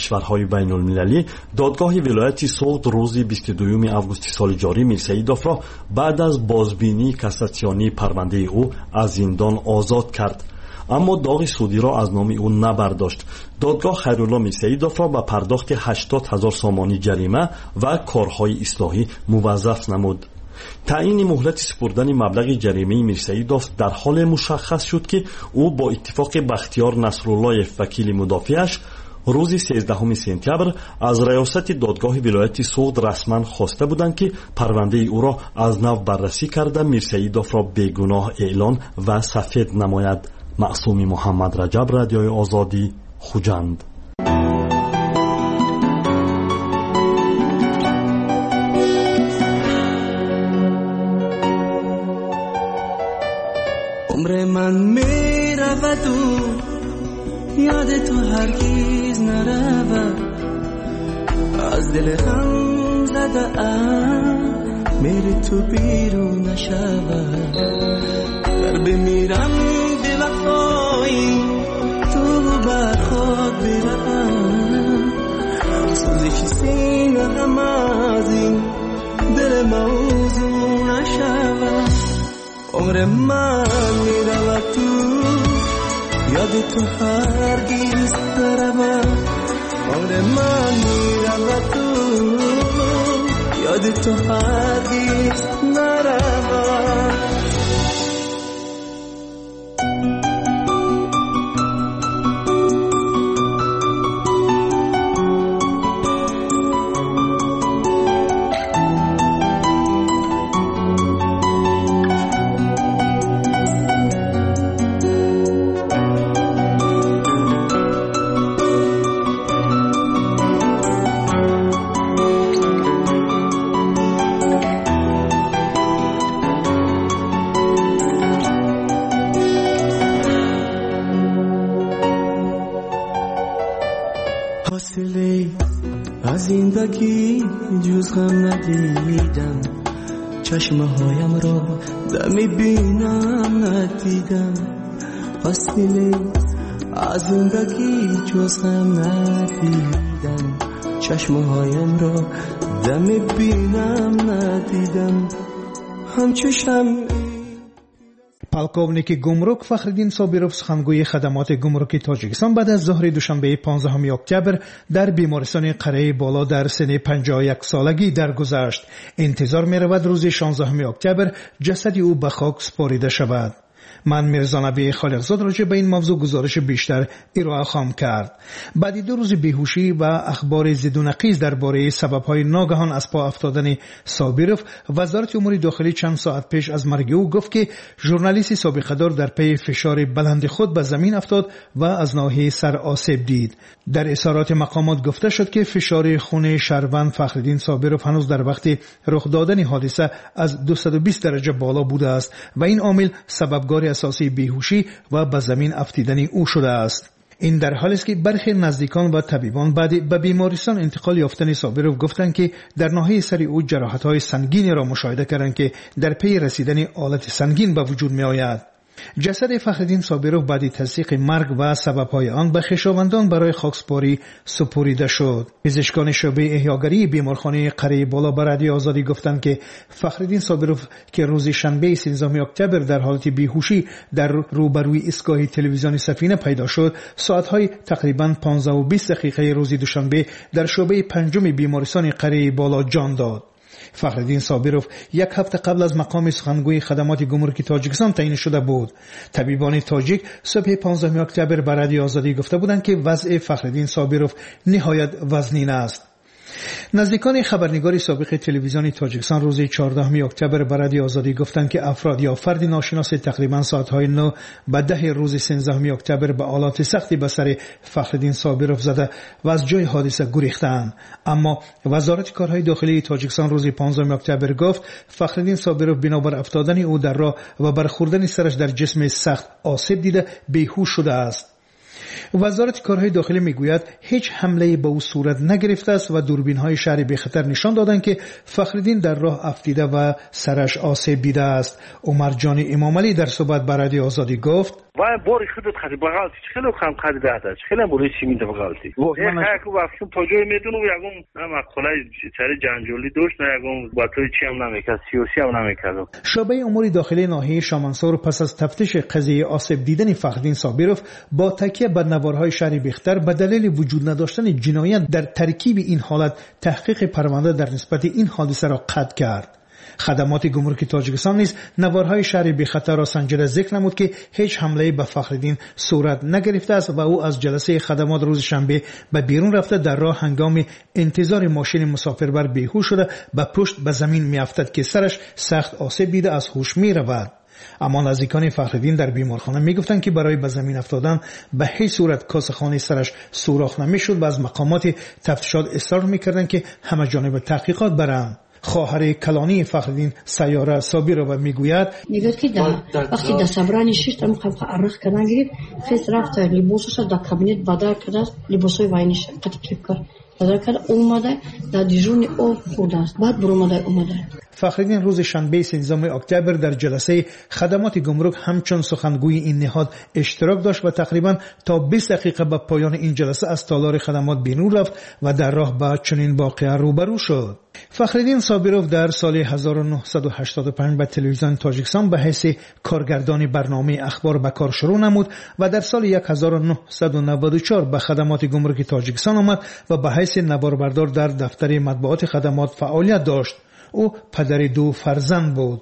کشورهای بین المللی، دادگاه ولایت سوخت روز 22 августи سال جاری میرسیدوف را بعد از بازبینی کاساسیونی پرونده او از زندان آزاد کرد، اما داغ سودی را از نام او نبرداشت. دادگاه خیرالله میرسیدوف را به پرداخت 80,000 سامانی جریمه و کارهای اصلاحی موظف نمود. تعیین مهلت سپردن مبلغ جریمه میرسیدوف در حال مشخص شد که او با اتفاق بختیار نصرالله وکیل مدافعش روز 13 سپتامبر از ریاست دادگاه ولایت سوخت رسما خواسته بودند که پرونده او را از نو بررسی کرده میرسیدوف را بیگناه اعلان و سفید نماید. معصوم محمد رجب، رادیوی آزادی، خوجند. عمر من میرود و یاد تو هرگز نرود، از دل غم زده ام میری تو بیرون نشود. در بمیرم به وفایی تو بر خود بروم، سوزش سینه غم از این دل موضوع نشود. عمر من میرود تو یاد تو هرگز نرود، عمر من میرود تو یاد تو هرگز نرود. حاصله از زندگی جز غم ندیدم، چشمه هایم را دمی بینم ندیدم. حاصله از زندگی جز غم ندیدم، چشمه هایم را دمی بینم ندیدم. همچو شمع полковник гумрук Фахриддин Собиров сухангӯи хадамоти гумруки Тоҷикистон баъд аз зоҳри душанбеи 15 октябр дар бемористони қарияи боло дар синни 51 солагӣ даргузашт. интизор меравад рӯзи 16 октябр ҷасади ӯ ба хок супорида шавад. من میرزا نبی خالقزاد راجع به این موضوع گزارش بیشتر ارائه خواهم کرد. بعد 2 روز بیهوشی و اخبار ضد و نقیض درباره سبب‌های ناگهان از پا افتادن صابروف، وزارت امور داخلی چند ساعت پیش از مرگ او گفت که ژورنالیست سابقه‌دار در پی فشار بلند خود به زمین افتاد و از ناحیه سر آسیب دید. در اظهارات مقامات گفته شد که فشار خون شهروند فخرالدین صابروف هنوز در وقت رخ دادن حادثه از 220 درجه بالا بوده است و این عامل سببگار اساسی بیهوشی و به زمین افتیدن او شده است. این در حالی است که برخی نزدیکان و طبیبان بعد به بیمارستان انتقال یافتن صابروف گفتند که در ناحیه سر او جراحت‌های سنگینی را مشاهده کردند که در پی رسیدن آلت سنگین به وجود می‌آید. جسد فخرالدین صابروف بعد تصدیق مرگ و سبب‌های آن به خویشاوندان برای خاکسپاری سپرده شد. پزشکان شعبه احیاگری بیمارخانه قریه بالا به رادیو آزادی گفتند که فخرالدین صابروف که روز شنبه 13 اکتبر در حالت بیهوشی در روبروی ایستگاه تلویزیونی سفینه پیدا شد، ساعت‌های تقریباً 15:20 روز دوشنبه در شعبه 5 بیمارستان قریه بالا جان داد. فخرالدین صابروف 1 هفته قبل از مقام سخنگوی خدمات گمرکی تاجیکستان تعیین شده بود. طبیبان تاجیک صبح 15 اکتبر به رادیو آزادی گفته بودند که وضع فخرالدین صابروف نهایت وزنین است. نزدیکان خبرنگار سابق تلویزیون تاجیکستان روز 14 اکتبر به رادیو آزادی گفتند که افراد یا فرد ناشناس تقریبا ساعت‌های 9 به 10 روز 13 اکتبر به آلات سختی به سر فخرالدین صابروف زده و از جای حادثه گریختند. اما وزارت کارهای داخلی تاجیکستان روز 15 اکتبر گفت فخرالدین صابروف بنابر افتادن او در راه و برخوردن سرش در جسم سخت آسیب دیده بیهوش شده است. وزارت کارهای داخلی میگوید هیچ حمله به او صورت نگرفته است و دوربین‌های شهر بی خطر نشان دادند که فخرالدین در راه افتیده و سرش آسیب دیده است. عمر جان امامعلی در صحبت با رادیو آزادی گفت و باری خودت خیلی بغالتی خیلی خام خیلی داده خیلی بولی سیمین بغالتی یک کو وقتی پاجوی میدونم یگم مقاله چری جنجالی داشت نه یگم با تو چی هم نمیکرد سیاسی هم نمیکرد. شعبه امور داخلی ناحیه شامنسار پس از تفتیش قضیه آسیب دیدن فخرالدین صابرов با تکیه بر نوارهای شهر بیختر به دلیل وجود نداشتن جنایت در ترکیب این حالت تحقیق پرونده در نسبت این حادثه را قطع کرد. خدمات گمرک تاجیکستان نیز نوارهای شهر بیخطر را سنجیده ذکر نمود که هیچ حمله به فخرالدین صورت نگرفته است و او از جلسه خدمات روز شنبه به بیرون رفته در راه هنگام انتظار ماشین مسافربر بیهوش شده به پشت به زمین میافتد که سرش سخت آسیب دیده از هوش میرود. اما نزدیکان فخرالدین در بیمارخانه میگفتند که برای به زمین افتادن به هیچ صورت کاسه‌خانه سرش سوراخ نمیشد و از مقامات تفتیشات اصرار میکردند که همه جانب تحقیقات برند. خواهر کلانی فخرالدین سیاره صابرova میگوید که وقتی در صبرانی شش تا مقام عرق کردن گرفت خیس رفت لباسش در کابینت بدل کرد لباسای واینش قطع کرد بدل کرد اومده در دیجون او خورده است بعد اومده فخرالدین روز شنبه 13 اکتبر در جلسه خدمات گمرک همچون سخنگوی این نهاد اشتراک داشت و تقریبا تا 20 دقیقه به پایان این جلسه از تالار خدمات بیرون رفت و در راه با چنین واقعه روبرو شد. فخرالدین صابرov در سال 1985 به تلویزیون تاجیکستان به حیث کارگردان برنامه اخبار به کار شروع نمود و در سال 1994 به خدمات گمرک تاجیکستان آمد و به حیث نواربردار در دفتر مطبوعات خدمات فعالیت داشت. او پدر 2 فرزند بود.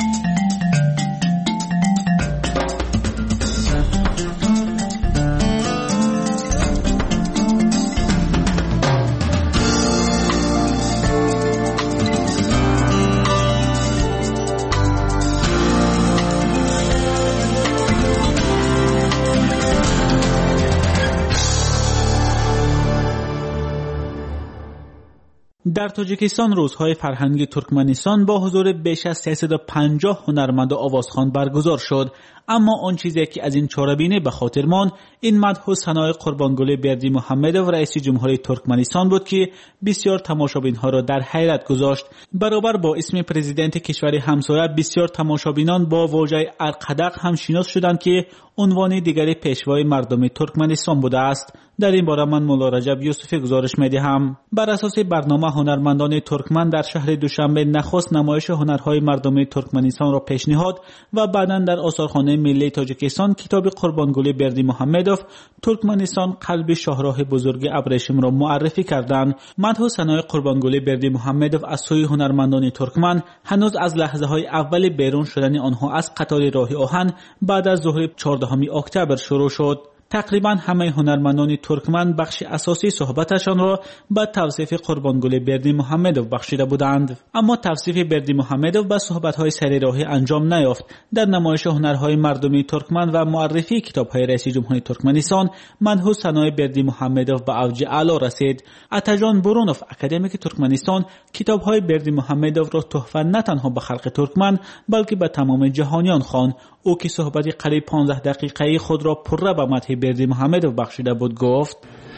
در تاجیکستان روزهای فرهنگی ترکمنستان با حضور بیش از 350 هنرمند و آوازخوان برگزار شد. اما آن چیزی که از این چاره‌بینی به خاطر ماند این مدح و ثنای قربانگل بردیمحمدov رئیس جمهوری ترکمنستان بود که بسیار تماشابین‌ها را در حیرت گذاشت. برابر با اسم پرزیدنت کشور همسایه بسیار تماشابینان با واژه ارقدق هم شناس شدند که عنوان دیگری پیشوای مردم ترکمنستان بوده است. در این باره من مولا رجب یوسفی گزارش می‌دهم. بر اساس برنامه هنرمندان ترکمن در شهر دوشنبه نخست نمایش هنرهای مردم ترکمنستان را پیشنهاد و بعداً در آثارخانه ملی تاجیکستان کتاب قربانگل بردیمحمدov ترکمنستان قلب شاهراه بزرگ ابریشم را معرفی کردند. مدح و ثنای قربانگل بردیمحمدov از سوی هنرمندان ترکمن هنوز از لحظه‌های اول بیرون شدن آنها از قطار راه آهن بعد از ظهر 14 اکتبر شروع شد. تقریبا همه هنرمندان ترکمن بخش اساسی صحبتشان را به توصیف قربانگل بردیمحمدov بخشیده بودند. اما توصیف بردیمحمدov به صحبت‌های سریراهی انجام نیافت. در نمایش هنرهای مردمی ترکمن و معرفی کتاب‌های رئیس جمهوری ترکمنستان مدح و ثنای بردیمحمدov به اوج اعلا رسید. اتاجان برونوف اکادمیک ترکمنستان کتاب‌های بردیمحمدov را تحفه نه تنها به خلق ترکمن بلکه به تمام جهانیان خواند. او که صحبت قریب 15 دقیقه‌ای خود را پره به مدح بردیمحمدov بخشیده بود گفت: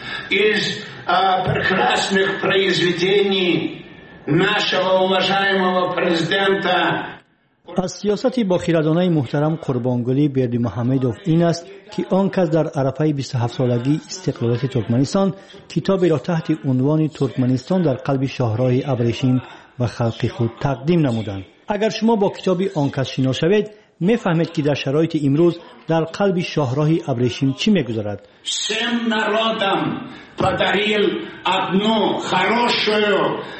из прекрасных произведений нашего уважаемого президента. از سیاست با خیره‌دانه محترم قربانگلی بردیمحمدov این است که آن کس در عرفه 27 سالگی استقلالیت ترکمنستان کتابی را تحت عنوان ترکمنستان در قلب شاهراه ابریشم و خلق خود تقدیم نمودند. اگر شما با کتابی آن کس شناس شوید میفهمید که در شرایط امروز در قلب شاهراه ابریشم چی میگذرد. Всем народам подарил одну хорошую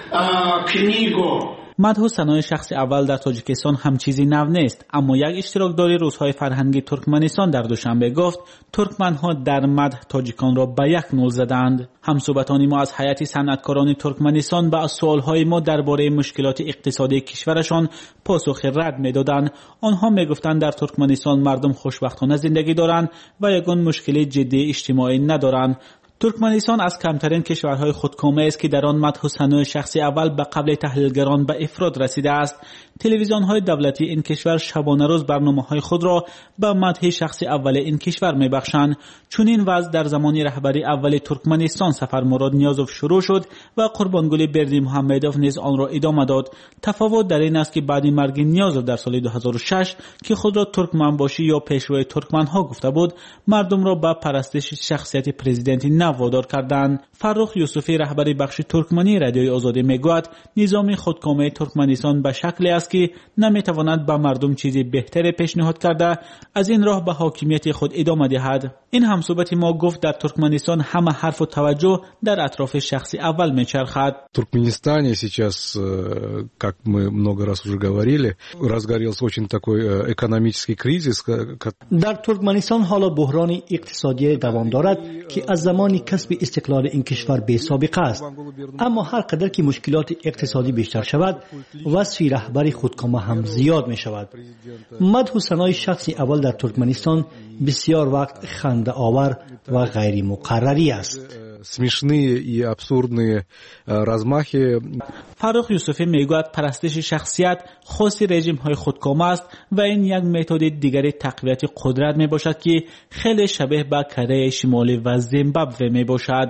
книгу. مدح و ثنای شخص اول در تاجیکستان هم چیزی نو نیست، اما یک اشتراکداری روزهای فرهنگی ترکمنستان در دوشنبه گفت ترکمنها در مدح تاجیکان را به 1-0 زدند. همصحبتان ما از هیئت صنعتکاران ترکمنستان به سوالهای ما درباره مشکلات اقتصادی کشورشان پاسخ رد میدادند. آنها میگفتند در ترکمنستان مردم خوشبختانه زندگی دارند و یگان مشکل جدی اجتماعی ندارند. ترکمنستان از کمترین کشورهای خودکامه است که در آن مدح و ثنای شخصی اول به قبل تحلیلگران به افراد رسیده است. تلویزیون‌های دولتی این کشور شبانه روز برنامه‌های خود را به مدح شخص اول این کشور می‌بخشند. چون این وضع در زمان رهبری اول ترکمنستان سفرمراد نیازوف شروع شد و قربانگلی بردی محمدوف نیز آن را ادامه داد. تفاوت در این است که بعد مرگ نیازوف در سال 2006 که خود را ترکمنباشی یا پیشروی ترکمن‌ها گفته بود، مردم را به پرستش شخصیت پرزیدنتی نو وادار کردند. فرخ یوسفی رهبر بخش ترکمنی رادیوی آزادی میگوید نظام خودکامه ترکمنستان به شکلی است که نمیتواند به مردم چیزی بهتر پیشنهاد کرده از این راه به حاکمیت خود ادامه دهد. این همصحبت ما گفت در ترکمنستان همه حرف و توجه در اطراف شخص اول میچرخد. Туркменистане сейчас, как мы много раз уже говорили, разгорелся очень такой экономический кризис. در ترکمنستان حالا بحران اقتصادی دوام دارد که از زمان کسب استقلال این کشور بی سابقه است. اما هر قدر که مشکلات اقتصادی بیشتر شود، وصف رهبر خودکامه هم زیاد می شود. مدح و ثنای شخص اول در ترکمنستان بسیار وقت خنده آور و غیر مقرری است. смешные и абсурдные размахи. فرخ یوسفی میگوید پرستش شخصیت خاص رژیم های خودکامه است و این یک متد دیگری تقویت قدرت می باشد که خیلی شبیه به کره شمالی و زیمبابوه می باشد.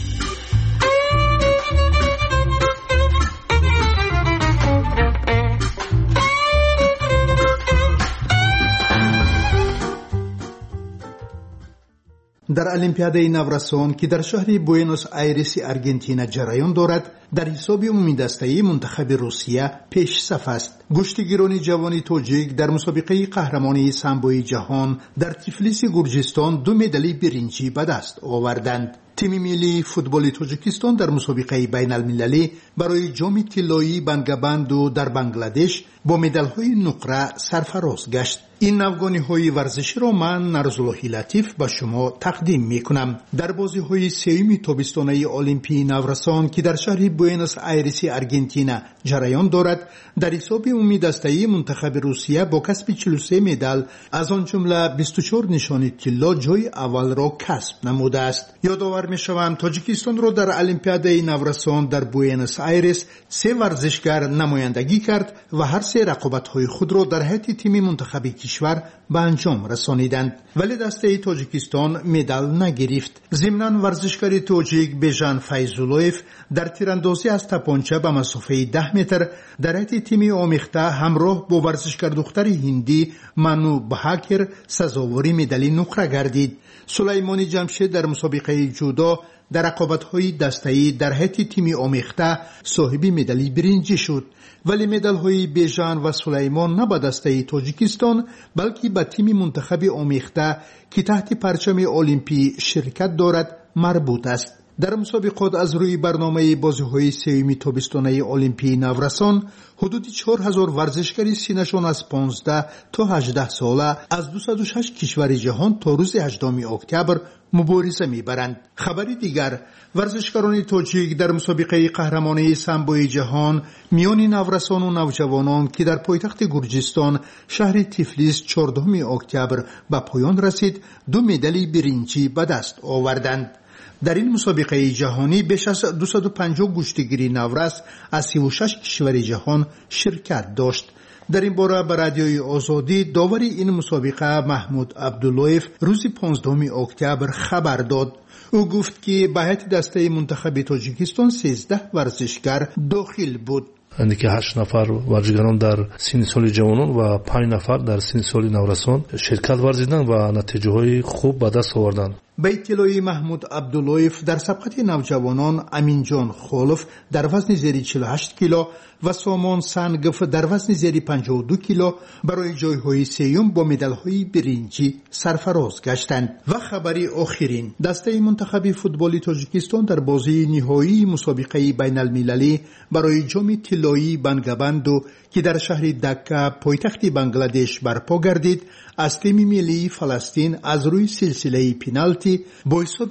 در المپیادهای نورسان که در شهر بوئنوس آیرس آرژانتین جریان دارد، در حساب عمومی دسته‌ای منتخب روسیه پیش صف است. گشتیگیران جوان تاجیک در مسابقه قهرمانی سامبوی جهان در تیفلیس گرجستان 2 مدال برنجی به دست آوردند. تیم ملی فوتبال تاجیکستان در مسابقه بین المللی برای جام طلایی بنگابندو در بنگلادش با مدال‌های نقره سرفراز گشت. این نوگانی‌های ورزشی را من نرزالله لطیف به شما تقدیم می‌کنم. در بازی‌های سوم تابستانه المپی نورسان که در شهر بوئنوس آیرس آرژانتین جریان دارد، در حساب عمومی دسته‌ای منتخب روسیه با کسب 43 مدال از آن جمله 24 نشان طلا جای اول را کسب نموده است. یادآور می‌شوم تاجیکستان را در المپیادهای نورسان در بوئنوس آیرس 3 ورزشکار نمایندگی کرد و هر 3 رقابت‌های خود را در حیط تیم منتخب کشور به انجام رسانیدند، ولی دسته تاجیکستان مدال نگرفت. ضمناً ورزشکار تاجیک بیژن فیض‌الله‌یف در تیراندازی از تپانچه به مسافه 10 متر در حیط تیم آمیخته همراه با ورزشکار دختر هندی منو بهاکر سزاوار مدال نقره گردید. سلیمانی جمشید در مسابقه جودو در رقابت‌های دسته‌ای در حیط تیم آمیخته صاحب مدال برنجی شد، ولی مدال‌های بیژن و سلیمان نه به دسته تاجیکستان بلکه به تیم منتخب آمیخته که تحت پرچم المپی شرکت دارد مربوط است. در مسابقات از روی برنامه بازی‌های سوم تابستانه المپی نورسان حدود 4000 ورزشکار سنشان از 15 تا 18 ساله از 206 کشور جهان تا روز 18 اکتبر مبارزه می‌برند. خبری دیگر، ورزشکاران تاجیک در مسابقه قهرمانی سامبوی جهان میان نورسان و نوجوانان که در پایتخت گرجستان شهر تیفلیس 14 اکتبر به پایان رسید 2 مدال برنجی به دست آوردند. در این مسابقه جهانی بیش از 250 گشتیگیر نورس از 36 کشور جهان شرکت داشت. در این باره به رادیوی آزادی داور این مسابقه محمود عبداللهیف روز 15 اکتبر خبر داد. او گفت که به هیئت دسته منتخب تاجیکستان 13 ورزشکار داخل بود. که 8 نفر ورزشکاران در سن سال جوانان و 5 نفر در سن سال نورسان شرکت ورزیدند و نتیجه‌های خوب به دست آوردند. به اطلاع محمود عبداللهیف در سبقت نوجوانان امین جان خولف در وزن زیر 48 کیلو و سامان سنگف در وزن زیر 52 کیلو برای جایهای سیوم با مدال‌های برنجی سرفراز گشتند. و خبری آخرین، دسته منتخب فوتبال تاجیکستان در بازی نهایی مسابقه بین المللی برای جام طلایی بنگابندو که در شهر دکه پایتخت بنگلادش برپا گردید از تیم ملی فلسطین از روی سلسله پنالتی با حساب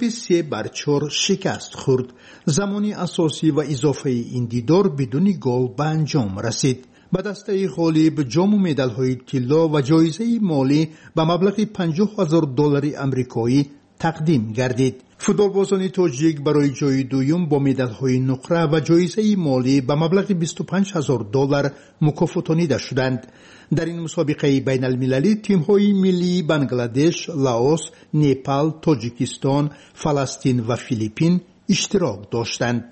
3-4 شکست خورد. زمانی اساسی و اضافه این دیدار بدون گل به انجام رسید. به دسته غالب جام و مدال‌های طلا و جایزه مالی به مبلغ $50,000 آمریکایی تقدیم گردید. فوتبالبازان تاجیک برای جای دوم با مدال‌های نقره و جایزه مالی به مبلغ $25,000 مکافاتانیده شدند. در این مسابقه بین المللی تیم‌های ملی بنگلادش، لاوس، نپال، تاجیکستان، فلسطین و فیلیپین اشتراک داشتند.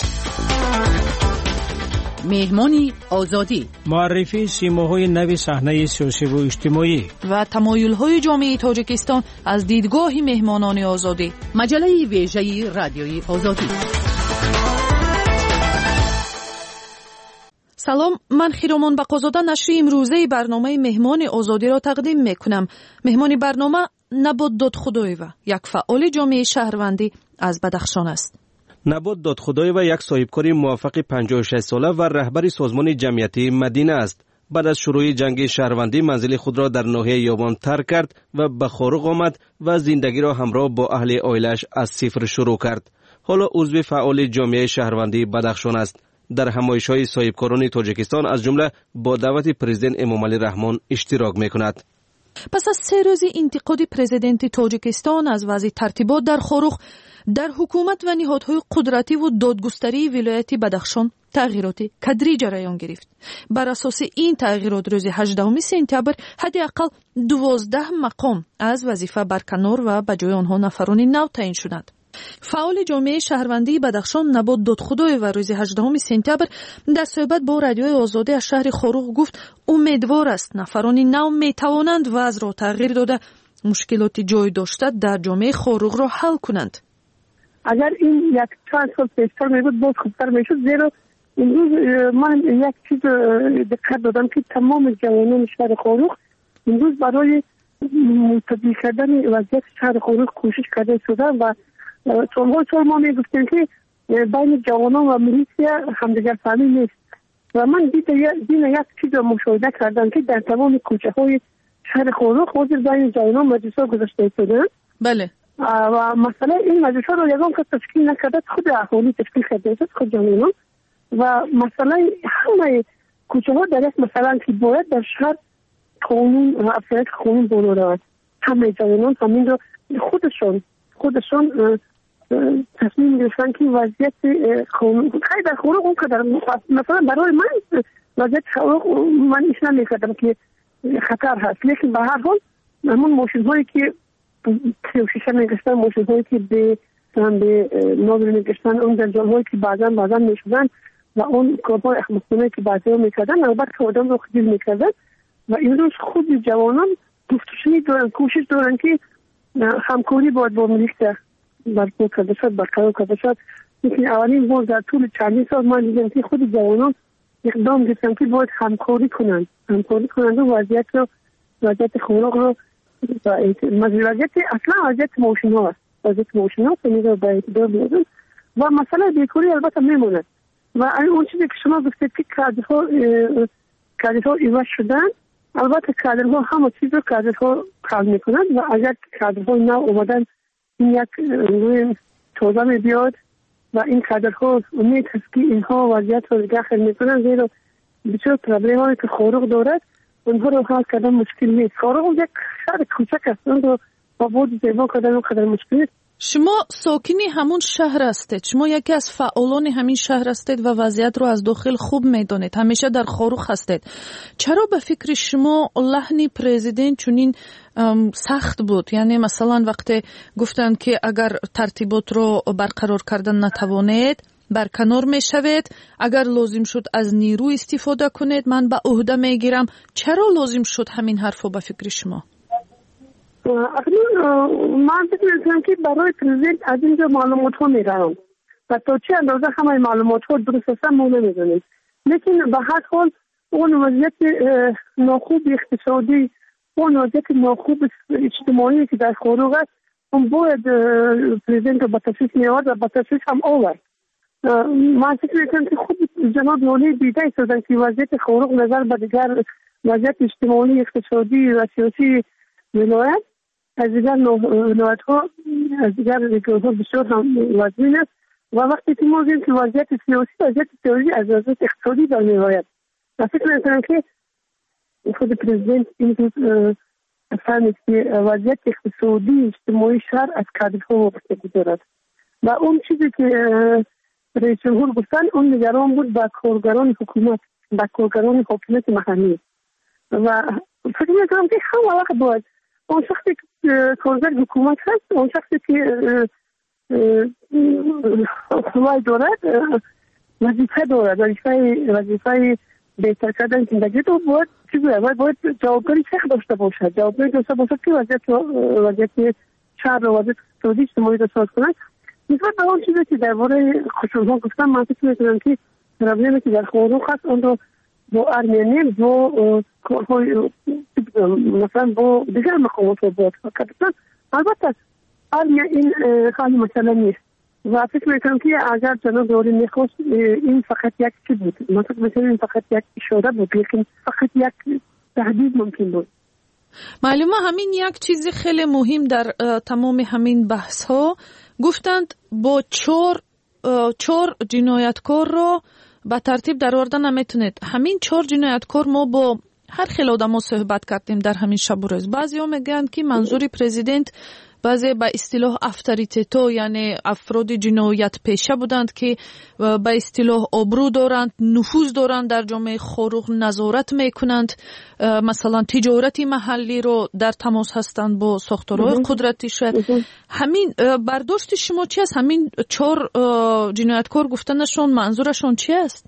مهمانی آزادی، معرفی سیماهای نو صحنه سیاسی و اجتماعی و تمایل‌های جامعه تاجیکستان از دیدگاه مهمانان آزادی. مجله ویژه رادیوی آزادی. سلام، من خیرامان بقازاده نشر امروزه برنامه مهمان آزادی را تقدیم میکنم. مهمان برنامه نبات دادخدایوه، یک فعال جامعه شهروندی از بدخشان است. نبات دادخدایوه یک صاحبکار موفق 56 ساله و رهبر سازمان جمعیتی مدینه است. بعد از شروع جنگ شهروندی منزل خود را در ناحیه یابان ترک کرد و به خارق آمد و زندگی را همراه با اهل عائله‌اش از صفر شروع کرد. حالا عضو فعال جامعه شهروندی بدخشان است. در همایش‌های صاحبکاران تاجیکستان از جمله با دعوت پرزیدنت امامعلی رحمان اشتراک می‌کند. پس از 3 روز انتقاد پرزیدنت تاجیکستان از وضع ترتیبات در خارق، در حکومت و نهادهای قدرتی و دادگستری ولایت بدخشان تغییرات کدری جریان گرفت. بر اساس این تغییرات روز 18 سپتامبر حداقل 12 مقام از وظیفه برکنار و به جای آنها نفران نو تعیین شدند. فعال جامعه شهروندی بدخشان نبات دادخدایوه روز 18 سپتامبر در صحبت با رادیوی آزادی از شهر خارق گفت امیدوار است نفران نو میتوانند وضع را تغییر داده مشکلات جای داشته در جامعه خارق را حل کنند. اگر این یک چند سال پیشتر میبود باز خوبتر میشد، زیرا امروز من یک چیز دقت دادم که تمام جوانان شهر خارق امروز برای متبیع کردن وضعیت شهر خارق کوشش کرده شدن و سال ما میگفتیم که بین جوانان و میلیشیا همدیگر فهمی نیست و من دیدم یک چیز مشاهده کردم که در تمام کوچه های شهر خارق حاضر بین جوانان مجلس‌ها گذاشته شدن. بله. و مثلا این مجلس‌ها رو یگان که تشکیل نکرده، خود اهالی تشکیل کرده شد، خود جوانان و مثلا همه کوچه ها در یک مثلا که باید در شهر قانون و افزایش قانون بالا رود، همه جوانان همین رو خودشان تصمیم گرفتن که وضعیت قانون خیلی در خارق اون قدر مثلا برای من وضعیت خارق من ایش نمی‌کردم که خطر هست، لیکن به هر حال همون ماشین هایی که شیشه میگشتن، ماشین هایی که به ناظر میگشتن، اون جنجال هایی که بعضا میشدن و اون کارهای احمقانه که بعضی ها میکردن البته آدم رو خجل میکردن و این روز خود جوانان گفتشنی دارن، کوشش دارن که همکاری باید با میلیشیا برقرار کرده شد. لیکن اولین بار در طول چندین سال من دیدم که خود جوانان اقدام گرفتن که باید همکاری کنند و وضعیت خارق رو وضعیت اصلا وضعیت موشن ها رو به اعتبار بیارن و مسئله بیکاری البته میموند و اون چیزی که شما گفتید که کادرها ایواز شدن، البته کادرها همه چیز رو کادرها حل میکنند و اگر کادرها نو اومدن این یک روی توضیح میبیاد و این کادرها امید هست که اینها وضعیت رو داخل میکنن، زیرا بسیار پرابلم هایی که خارق دارد اونها رو حل کردن مشکل نیست. خارق یک شهر کوچک است، اون رو با بود زیبا کردن اونقدر مشکل نیست. شما ساکنی همون شهر هستید، شما یکی از فعالان همین شهر هستید و وضعیت رو از داخل خوب میدونید، همیشه در خارق هستید. چرا به فکر شما لحن پرزیدنت چنین سخت بود؟ یعنی مثلا وقتی گفتن که اگر ترتیبات رو برقرار کردن نتوانید برکنار میشوید، اگر لازم شد از نیرو استفاده کنید من به عهده میگیرم، چرا لازم شد همین حرفو به فکر شما؟ من فکر میکنم که برای پرزیدنت از اینجا معلومات ها میرم و تا چه اندازه همه معلومات ها درست هستن ما نمیدونیم، لیکن به هر حال اون وضعیت ناخوب اقتصادی، اون وضعیت ناخوب اجتماعی که در خارق است، اون باید پرزیدنت رو به تصویب میآورد و به تصویب هم آورد. من فکر میکنم که خود جناب نولی دیده شدن که وضعیت خارق نظر به دیگر وضعیت اجتماعی، اقتصادی و سیاسی ولایت از دیگر ولایت ها از دیگر ریاست‌ها بسیار هم وزین است و وقتی که ما دیدیم که وضعیت سیاسی از وضعیت اقتصادی در می‌آید، فکر می‌کنم که خود پرزیدنت این روز فهمید که وضعیت اقتصادی اجتماعی شهر از کادرها وابسته دارد و اون چیزی که رئیس جمهور گفتن اون نگران بود با کارگران حکومت، با کارگران حکومت محلی و فکر می‌کنم که همه وقت باید اون شخصی که کارگر حکومت هست، اون شخصی که حمایت دارد وظیفه دارد، وظیفه بهتر کردن زندگی تو باید جوابداری سخت داشته باشد، جوابداری داشته باشد که وضعیت شهر و وضعیت اقتصادی اجتماعی را ساز کند. نسبت به اون چیزی که درباره خشونت‌ها گفتم، من فکر می‌کنم که پروبلمی که در خورو هست اون رو با ارمنی با مثلا با دیگر مقامات رو باید کردن. البته ارمنی این خیلی مسئله نیست و فکر میکنم که اگر جناب دوری میخواست این فقط یک چی بود، من فکر میکنم این فقط یک اشاره بود، لیکن فقط یک تهدید ممکن بود. معلومه همین یک چیز خیلی مهم در تمام همین بحث ها گفتند با چهار جنایتکار رو به ترتیب در آوردن نمیتونید. همین 4 جنایتکار ما با هر خیلی آدم صحبت کردیم در همین شب و روز. بعضی ها میگن که منظور پرزیدنت بعضی به اصطلاح افتریتیتو یعنی افراد جنایت پیشه بودند که به اصطلاح آبرو دارند، نفوذ دارند در جامعه خاروق، نظارت میکنند، مثلا تجارتی محلی رو در تماس هستند با ساختارهای قدرتی شد. همین برداشت شما چی است؟ همین 4 جنایتکار گفتنشون منظورشون چی است؟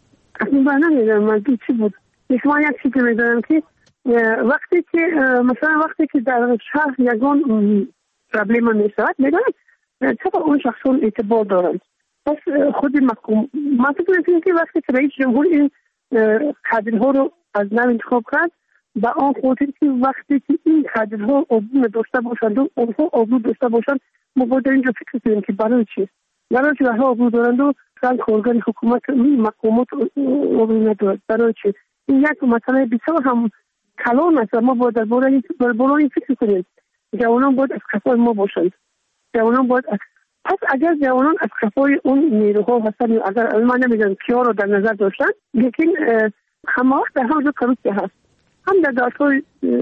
من نمیدونم منظور چی بود. من یک چیزی میدونم که وقتی که مثلا وقتی که در شهر یگان پرابلم میشود میدونید چطور اون شخصون اعتبار دارند. پس خود مقام من فکر میکنم که وقتی که رئیس جمهور این کادرها رو از نو انتخاب کرد با آن خاطر که وقتی که این کادرها عبور داشته باشند و اونها عبور داشته باشند ما باید اینجا فکر کنیم که برای چی برای عبور دارند و کار کارگر حکومت مقامات عبور ندارد. برای چی این یک مسئله بسیار هم کلان است. ما باید درباره این فکر کنیم. جوانان باید از کفای ما باشند. جوانان باید پس اگر جوانان از کفای اون نیروها هستند، اگر من نمیدونم کیا رو در نظر داشتن، لیکن همه وقت در همونجا کروسیه هست، هم در دادگاه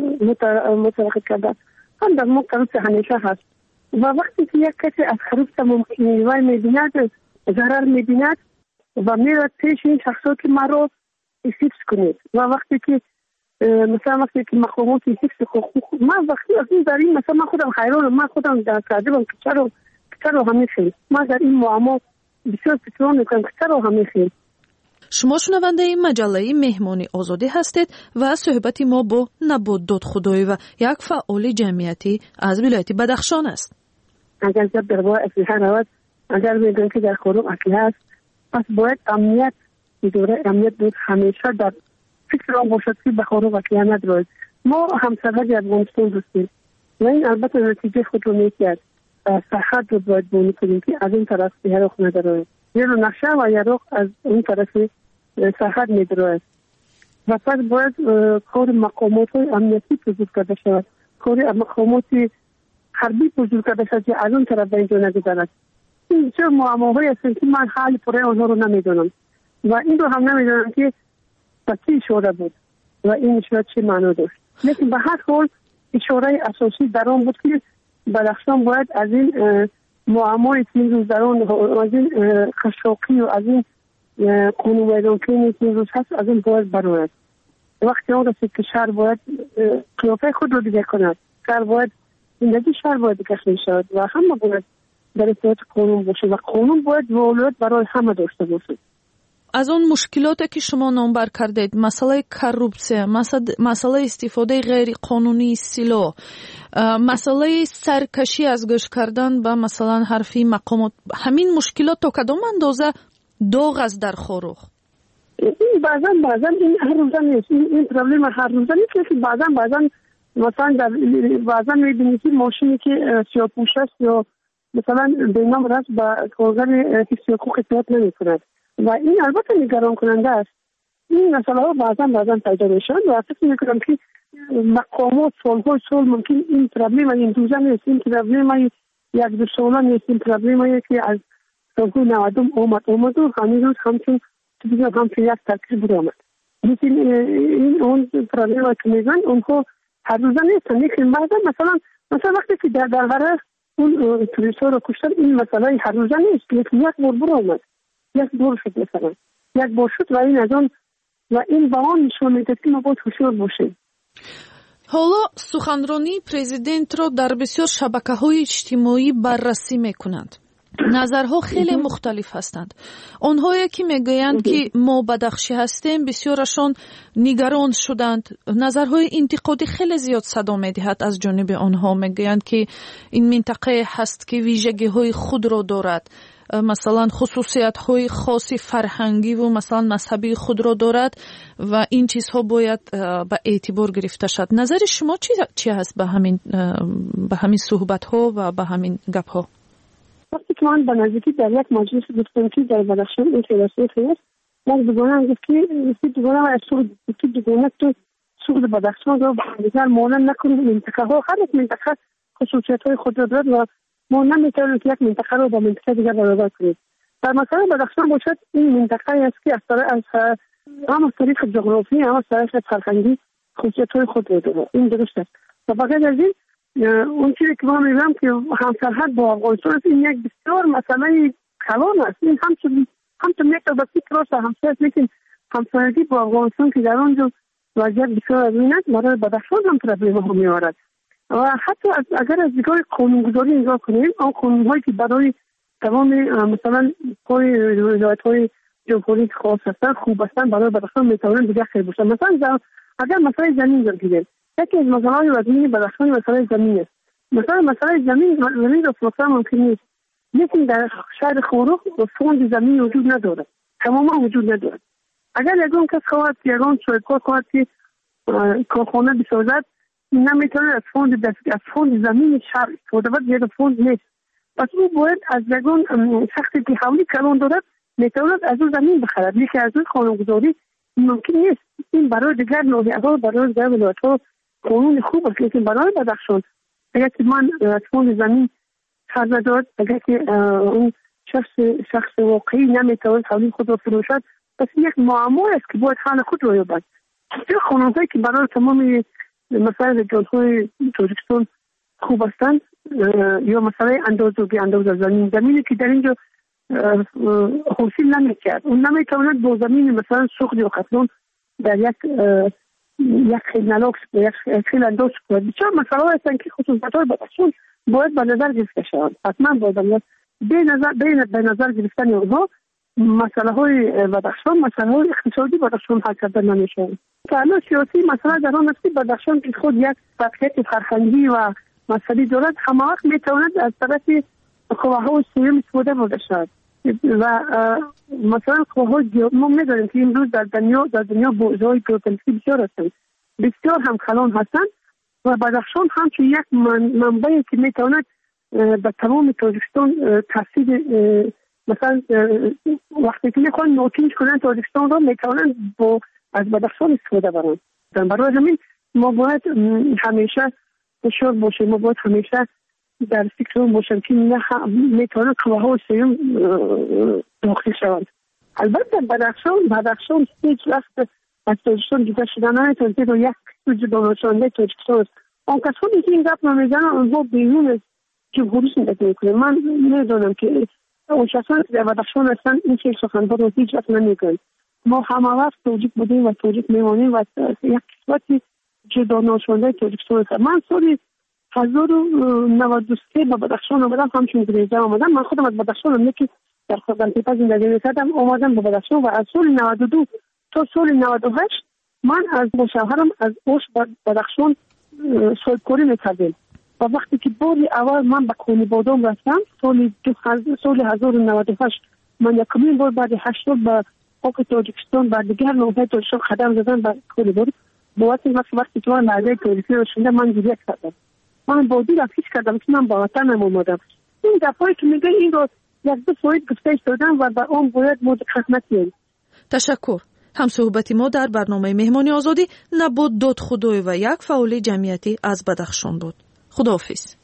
متوقف کرده، هم در ما کروسیه همیشه هست و وقتی که یک کسی از کروسیه میوه میبیند، ضرر میبیند و میرد پیش این شخصا که ما رو حفظ کنید و وقتی که مثلا وقتی که مقامات حفظ حقوق من وقتی از این در این مثلا من خودم حیرانم، من خودم در کردم که چرا همیشه من در این معما بسیار فکر میکنم که چرا همیشه. شما شنونده این مجله مهمانی آزادی هستید و صحبت ما با نبود دادخدایی و یک فعال جمعیتی از ولایت بدخشان است. اگر جب درباره اسلحه رود، اگر میگن که در خورو اسلحه است، پس باید امنیت اداره امنیت بود همیشه در فکر آن باشد که به خورو اسلحه ندارد. ما همسرحد افغانستان دوستیم و این البته نتیجه خود رو میکرد. سرحد رو باید بونی کنیم که از این طرف یه رخ ندارد، یه رو نقشه و یه رخ از این طرف سرحد میدارد و پس باید کار مقامات امنیتی بزرگ کرده شود، کار مقامات حربی بزرگ کرده شود که از اون طرف به اینجا نگذارد. این چه معماهایی هستند که من حال پره آنها رو نمیدونم و این رو هم نمیدونم که با چی اشاره بود و این اشاره چی معنا داشت. لیکن به هر حال اشاره اساسی در آن بود که بدخشان باید از این معمای که این روز در آن از این خشاقی و از این قانون ویدانکنی که این روز هست از این باید برود. وقتی آن رسید که شهر باید قیافه خود رو دیگه کند، شهر باید زندگی شهر باید کشمی شود و همه باید در اطاعت قانون باشه و قانون باید ولایت برای همه داشته باشه. از اون مشکلاتی که شما نامبر کردید، مسئله کروپسیه، مسئله استفاده غیر قانونی سلاح، مسئله سرکشی از گوش کردن به مثلا حرفی مقامات، همین مشکلات تا کدام اندازه داغ است در خاروق؟ این بعضا این هر روزه نیست، این پرابلم هر روزه نیست که بعضا مثلا بعضا میبینید که ماشینی که سیاه‌پوش است یا مثلا بینام راست با کارگر حفظ حقوق اطاعت نمی‌کند و این البته نگران کننده است. این مسئله ها بعضا پیدا میشن و فکر میکنم که مقامات سال ممکن این پرابلم این روزه نیست، این پرابلم یک دو ساله نیست، این پرابلم که از سالهای 90 اومد و همین روز همچون یک ترکیب بود آمد. لیکن این اون پرابلم که میگن اونها هر روزه نیستن، لیکن بعضا مثلا وقتی که در درباره اون توریست‌ها رو کشتن، این مسئله هر روزه نیست، لیکن یک بار برو آمد، یک بار شد مثلا یک بار شد و این از اون و این با آن نشون میده که ما باید هوشیار باشیم. حالا سخنرانی پرزیدنت را در بسیار شبکه‌های اجتماعی بررسی می‌کنند. نظرها خیلی مختلف هستند. آنهایی که میگویند که ما بدخشی هستیم بسیارشان نگران شدند. نظرهای انتقادی خیلی زیاد صدا می‌دهد از جانب آنها. میگویند که این منطقه هست که ویژگی‌های خود را دارد، مثلا خصوصیت‌های خاصی فرهنگی و مثلا مذهبی خود را دارد و این چیزها باید به اعتبار گرفته شد. نظر شما چی هست به همین صحبت‌ها و به همین گپ‌ها؟ وقتی که من به نزدیکی در یک مجلس گفتم که در بدخشان این فیلسوف هست، یک دوگانه گفت که دوگانه و که دوگانه تو سوق بدخشان رو به دیگر مانند نکنید. منطقه ها هر یک منطقه خصوصیت‌های خود را دارد و ما نمیتونیم که یک منطقه رو با منطقه دیگر برابر کنیم. در مثلا بدخشان باشد این منطقه است که از هم از طریق جغرافی هم از طریق فرهنگی خصوصیت‌های خود را دارد. این درست است. و بغیر از این اون چیزی که ما می‌بینم که همسرحد با افغانستان است، این یک بسیار مسئله کلان است. این همچون یک دولتی کراس همسایه است، لیکن همسایگی با افغانستان که در آنجا وضعیت بسیار عظیم است برای بدخشان هم پرابلم ها می‌آورد. و حتی اگر از دیدگاه قانونگذاری نگاه کنیم، آن قانون‌هایی که برای تمام مثلا ولایت‌های جمهوری خاص هستند خوب هستند، برای بدخشان می‌توانند دیگر خیر باشند. مثلا اگر مسئله زمین بگیریم، یکی از مسائل وزنی بدخشان مسئله زمین است. مسئله زمین را فروختن ممکن نیست، لیکن در شهر خورخ فوند زمین وجود ندارد، تماما وجود ندارد. اگر یگان کس خواهد که یگان صاحبکار خواهد که کارخانه بسازد، نمیتواند از فوند زمین شهر استفاده کنند، زیرا فوند نیست. پس او باید از یگان شخصی که حولی کلان دارد میتواند از او زمین بخرد، لیکن از او قانونگذاری ممکن نیست. این برای دیگر ناحیه‌ها، برای دیگر ولایت‌ها قانون خوب است، لیکن برای بدخشان اگر که من از فوند زمین خرج داد، اگر که اون شخص واقعی نمیتواند حولی خود را فروشد، پس یک معما است که باید حال خود را یابد. این قانون‌هایی که برای تمام مثلا رجال‌های تاجیکستان خوب هستند، یا مثلا اندازه زمینی که در اینجا حاصل نمی‌کرد، اون نمیتواند با زمین مثلا سوخت یا قطلون در یک خیلی نلاکس و یک خیلی انداز کنند. بسیار مسئله هستند که خصوصیت‌های بدخشان باید به نظر گرفته شوند. حتما باید به نظر گرفتن اونها مسئله‌های بدخشان، مسئله‌های اقتصادی بدخشان حل کرده نمی‌شوند. فعلا سیاسی مسئله در آن است که بدخشان که خود یک وضعیت فرهنگی و مذهبی دارد، همه وقت می‌تواند از طرف قواهای سوم استفاده برده شود. و مثلا قواهای ما می‌دانیم که امروز در دنیا بورژهای پروتستانتی بسیار هستند، بسیار هم کلان هستند و بدخشان همچون یک منبعی که می‌تواند به تمام تاجیکستان تاثیر مثلا وقتی که میخوان نوچینج کنن تاجیکستان رو میتونن از بدخشان استفاده برن. برای همین ما باید همیشه هوشیار باشیم، ما باید همیشه در فکر باشیم که میتونن قواهای سوم داخل شوند. البته بدخشان هیچ وقت از تاجیکستان جدا شدن نمیتونه، زیرا یک جدا نشانده تاجیکستان است. آن کسانی که این گپ نمیزنن آنها بیرون از جمهوری زندگی میکنن. من میدونم که اون شخصان که در بدخشان هستن این چیز سخنها رو هیچ وقت نمیگن. ما همه وقت توجیک بودیم و توجیک میمانیم و یک قسمتی جدا نشانده تاجیکستان هستن. من سال 1993 به بدخشان آمدم، همچون گریزه آمدم. من خودم از بدخشان هم که در خزانتیپه زندگی میکردم آمدم به بدخشان و از سال 92 تا سال 98 من از با شوهرم از اوش بدخشان صاحبکاری میکردیم. و وقتی که باری اول من به کونی بادام رفتم سال 1998 من یکمین بار بعد 8 سال به خاک تاجیکستان و دیگر نوحه تاجیکستان قدم زدم به کونی باد. باید این وقتی که من لحظه تاریخی رو شنیدم من گریه کردم. من با دیر افیش کردم که من با وطنم اومدم. این دفعه‌ای که میگه این رو یک دو ساعت گفتش دادم و به آن باید ما خدمت کنیم. تشکر. هم صحبتی ما در برنامه مهمانی آزادی نبود داد خدای و یک فعال جمعیتی از بدخشان بود. خداحافظ.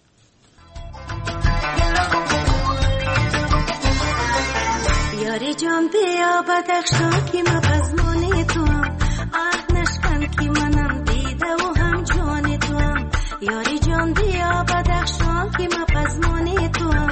یاری جان بیا بدخشان که من از مانی تو عهد نشکن که منم دیده و هم جان تو که ما پزمان تو هم